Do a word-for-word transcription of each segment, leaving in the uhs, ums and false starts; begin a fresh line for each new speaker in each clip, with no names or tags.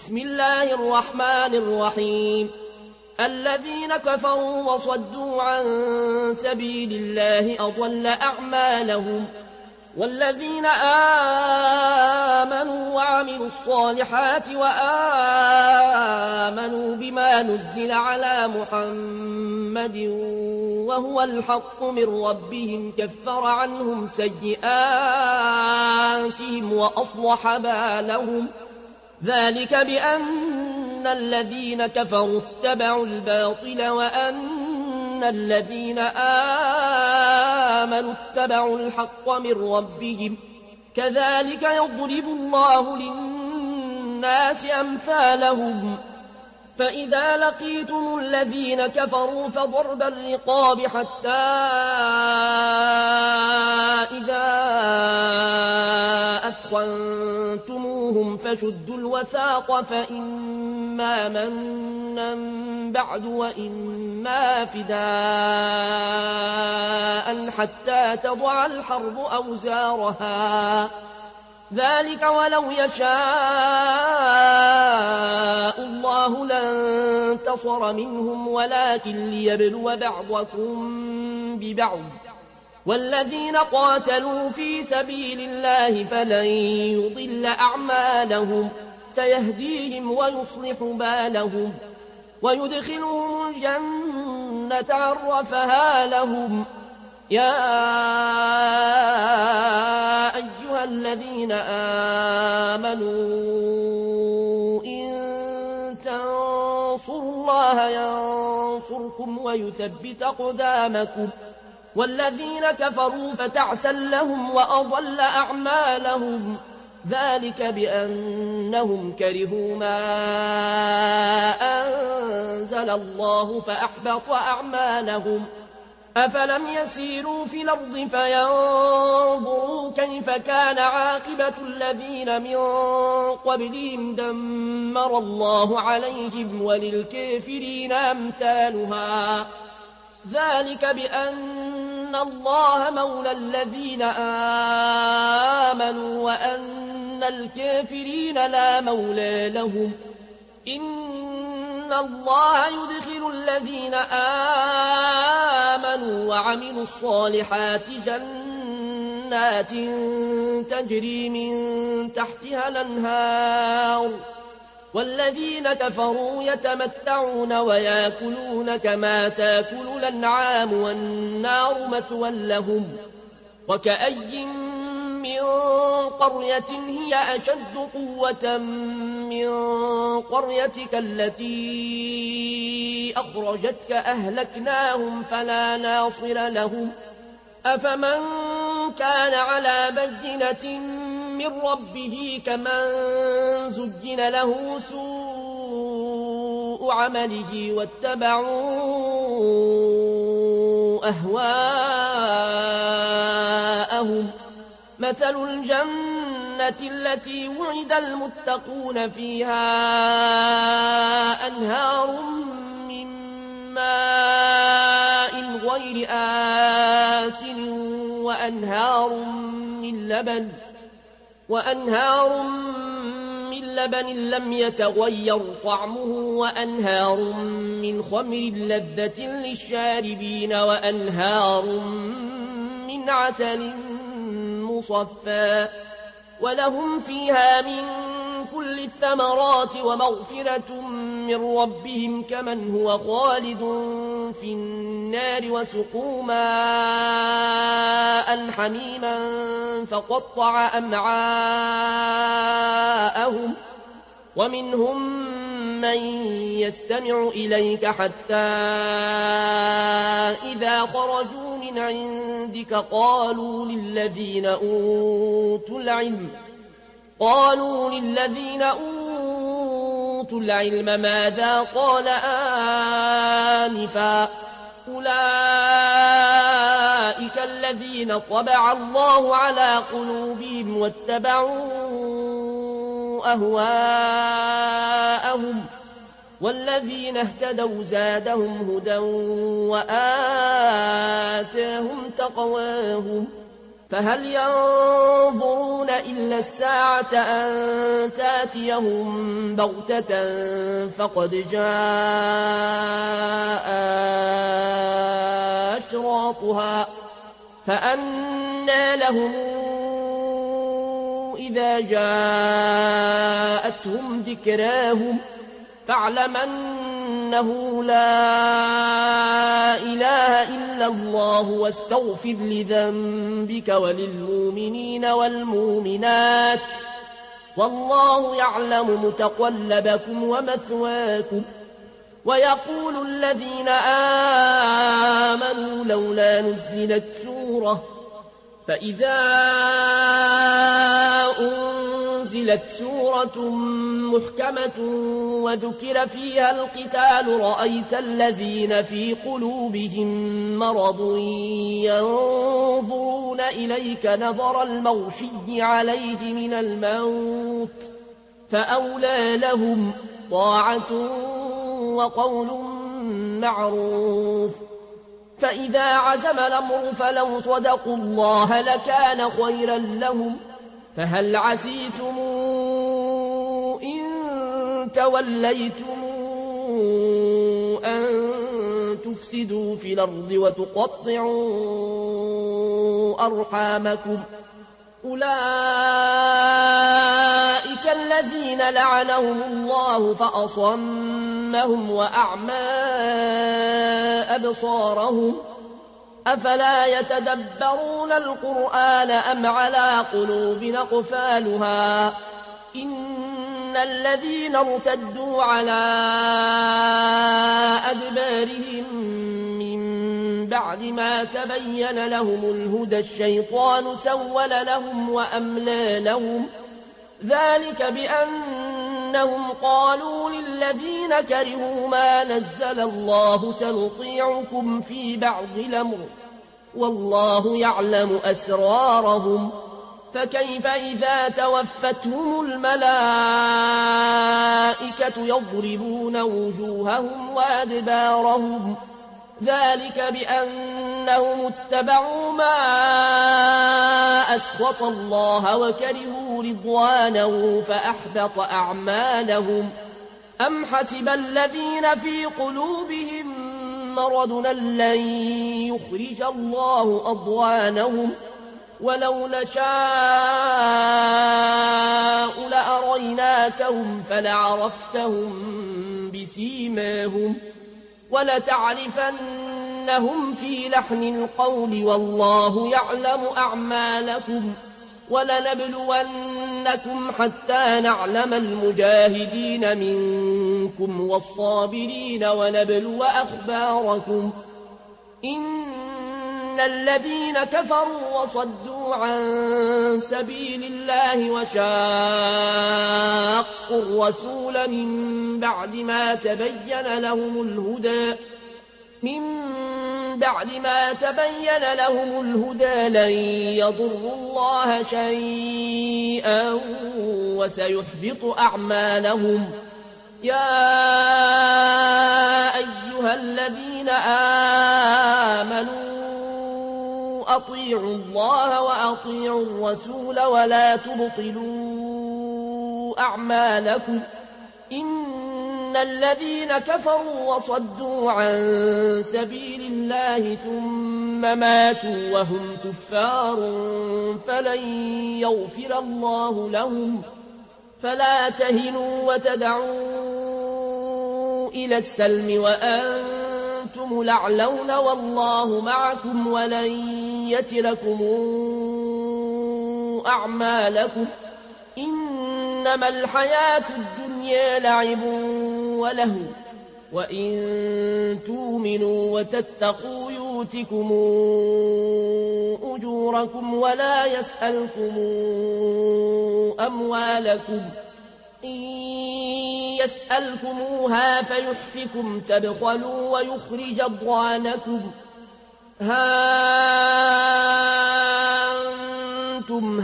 بسم الله الرحمن الرحيم الذين كفروا وصدوا عن سبيل الله أضل أعمالهم والذين آمنوا وعملوا الصالحات وآمنوا بما نزل على محمد وهو الحق من ربهم كفر عنهم سيئاتهم وأصلح بالهم ذلك بأن الذين كفروا اتبعوا الباطل وأن الذين آمنوا اتبعوا الحق من ربهم كذلك يضرب الله للناس أمثالهم فإذا لقيتم الذين كفروا فضرب الرقاب حتى إذا أثخنتموهم فشدوا الوثاق فإما منا بعد وإما فداء حتى تضع الحرب أوزارها ذلك ولو يشاء الله لانتصر منهم ولكن ليبلو بعضكم ببعض والذين قاتلوا في سبيل الله فلن يضل أعمالهم سيهديهم ويصلح بالهم ويدخلهم الجنة عرفها لهم يا أيها الذين آمنوا إن تنصروا الله ينصركم ويثبت أقدامكم والذين كفروا فتعسا لهم وأضل أعمالهم ذلك بأنهم كرهوا ما أنزل الله فأحبط أعمالهم أفلم يسيروا في الأرض فينظروا كيف كان عاقبة الذين من قبلهم دمر الله عليهم وللكافرين أمثالها ذلك بأن الله مولى الذين آمنوا وأن الكافرين لا مولى لهم إن الله يدخل الذين آمنوا وعملوا الصالحات جنات تجري من تحتها الأنهار والذين كفروا يتمتعون ويأكلون كما تأكل الأنعام والنار مثوى لهم وكأي من قرية هي أشد قوة من قريتك التي أخرجتك أهلكناهم فلا ناصر لهم أفمن كان على بينة من ربه كمن زجن له سوء عمله واتبعوا أهواءهم مثل الجنة التي وعد المتقون فيها أنهار من ماء غير آسن وأنهار من لبن وأنهار من لبن لم يتغير طعمه وأنهار من خمر لذة للشاربين وأنهار من عسل مصفى ولهم فيها من كل الثمرات ومغفرة من ربهم كمن هو خالد في النار وسقوا ماء حميما فقطع أمعاءهم ومنهم من يستمع إليك حتى إذا خرجوا من عندك قالوا للذين أوتوا العلم قالوا للذين أوتوا العلم ماذا قال آنفا أولئك الذين طبع الله على قلوبهم واتبعوا أهواءهم والذين اهتدوا زادهم هدى وآتاهم تقواهم فهل ينظرون إلا الساعة أن تأتيهم بغتة فقد جاء أشراطها فأنى لهم إذا جاءتهم ذكراهم فاعلم أنه لا إله إلا الله واستغفر لذنبك وللمؤمنين والمؤمنات والله يعلم متقلبكم ومثواكم. ويقول الذين آمنوا لولا نزلت سورة فإذا أنزلت سورة محكمة وذكر فيها القتال رأيت الذين في قلوبهم مرض ينظرون إليك نظر المغشي عليه من الموت فأولى لهم طاعة وقول معروف. فإذا عزم الأمر فلو صدقوا الله لكان خيرا لهم. فهل عسيتم إن توليتم أن تفسدوا في الأرض وتقطعوا أرحامكم أولئك الذين لعنهم الله فأصمهم وأعمى أبصارهم أفلا يتدبرون القرآن أم على قلوب أقفالها إن الذين ارتدوا على أدبارهم من بعد ما تبين لهم الهدى الشيطان سول لهم وأملى لهم ذلك بأنهم قالوا للذين كرهوا ما نزل الله سنطيعكم في بعض الأمر والله يعلم أسرارهم فكيف إذا توفتهم الملائكة يضربون وجوههم وأدبارهم ذلك بأنهم اتبعوا ما أسخط الله وكرهوا رضوانه فأحبط أعمالهم. أم حسب الذين في قلوبهم مرض لن يخرج الله أضوانهم ولو نشاء لأريناكهم فلعرفتهم بسيماهم ولتعرفنهم في لحن القول والله يعلم أعمالكم. ولنبلونكم حتى نعلم المجاهدين منكم والصابرين ونبلو أخباركم. إن الذين كفروا وصدوا عن سبيل الله وشاقوا الرسول من بعد ما تبين لهم الهدى من بعد ما تبين لهم الهدى لن يضروا الله شيئا وسيحبط أعمالهم. يا أيها الذين آمنوا أطيعوا الله وأطيعوا الرسول ولا تبطلوا أعمالكم. إن الذين كفروا وصدوا عن سبيل الله ثم ماتوا وهم كفار فلن يغفر الله لهم. فلا تهنوا وتدعوا إلى السلم وأنتم الأعلون والله معكم ولن يتركم أعمالكم. إنما الحياة الدنيا لعب ولهو وإن تؤمنوا وتتقوا يؤتكم أجوركم ولا يسألكم أموالكم. إن يسألكموها فيحفكم تبخلوا ويخرج أضغانكم. ها أنتم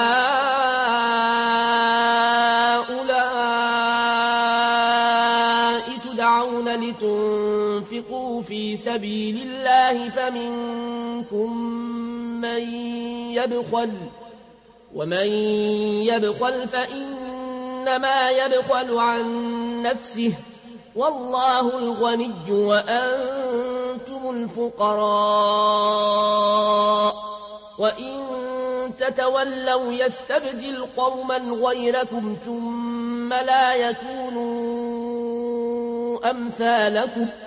هؤلاء تدعون لتنفقوا في سبيل الله فمنكم من يبخل ومن يبخل فإنما يبخل عن نفسه والله الغني وأنتم الفقراء وإن تتولوا يستبدل قوما غيركم ثم لا يكونوا أمثالكم